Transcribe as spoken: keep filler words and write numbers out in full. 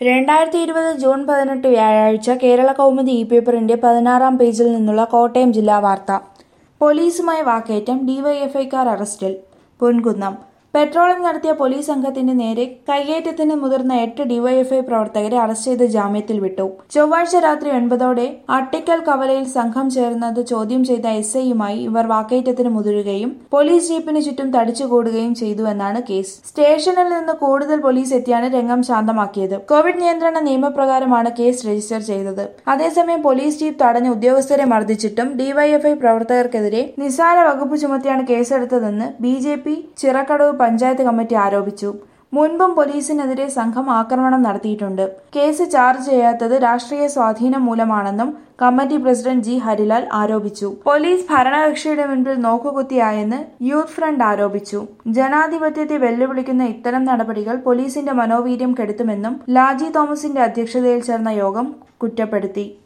രണ്ടായിരത്തി ഇരുപത് ജൂൺ പതിനെട്ട് വ്യാഴാഴ്ച കേരള കൗമുദി ഇ പേപ്പറിന്റെ പതിനാറാം പേജിൽ നിന്നുള്ള കോട്ടയം ജില്ലാ വാർത്ത. പോലീസുമായി വാക്കേറ്റം, ഡിവൈഎഫ്ഐക്കാർ അറസ്റ്റിൽ. പൊൻകുന്നം. പെട്രോളിംഗ് നടത്തിയ പോലീസ് സംഘത്തിന്റെ നേരെ കയ്യേറ്റത്തിന് മുതിർന്ന എട്ട് ഡിവൈഎഫ്ഐ പ്രവർത്തകരെ അറസ്റ്റ് ചെയ്ത് ജാമ്യത്തിൽ വിട്ടു. ചൊവ്വാഴ്ച രാത്രി ഒൻപതോടെ അട്ടിക്കൽ കവലയിൽ സംഘം ചേർന്നത് ചോദ്യം ചെയ്ത എസ് ഐയുമായി ഇവർ വാക്കേറ്റത്തിന് മുതിരുകയും പോലീസ് ജീപ്പിന് ചുറ്റും തടിച്ചുകൂടുകയും ചെയ്തുവെന്നാണ് കേസ്. സ്റ്റേഷനിൽ നിന്ന് കൂടുതൽ പോലീസ് എത്തിയാണ് രംഗം ശാന്തമാക്കിയത്. കോവിഡ് നിയന്ത്രണ നിയമപ്രകാരമാണ് കേസ് രജിസ്റ്റർ ചെയ്തത്. അതേസമയം പോലീസ് ജീപ്പ് തടഞ്ഞ് ഉദ്യോഗസ്ഥരെ മർദ്ദിച്ചിട്ടും ഡിവൈഎഫ്ഐ പ്രവർത്തകർക്കെതിരെ നിസ്സാര വകുപ്പ് ചുമത്തിയാണ് കേസെടുത്തതെന്ന് B J P Chirakkadavu panchayat committee ആരോപിച്ചു. മുൻപും പോലീസിനെതിരെ സംഘം ആക്രമണം നടത്തിയിട്ടുണ്ട്. കേസ് ചാർജ് ചെയ്യാത്തത് രാഷ്ട്രീയ സ്വാധീനം മൂലമാണെന്നും കമ്മിറ്റി പ്രസിഡന്റ് ജി ഹരിലാൽ ആരോപിച്ചു. പോലീസ് ഭരണകക്ഷിയുടെ മുൻപിൽ നോക്കുകുത്തിയായെന്ന് യൂത്ത് ഫ്രണ്ട് ആരോപിച്ചു. ജനാധിപത്യത്തെ വെല്ലുവിളിക്കുന്ന ഇത്തരം നടപടികൾ പോലീസിന്റെ മനോവീര്യം കെടുത്തുമെന്നും ലാജി തോമസിന്റെ അധ്യക്ഷതയിൽ ചേർന്ന യോഗം കുറ്റപ്പെടുത്തി.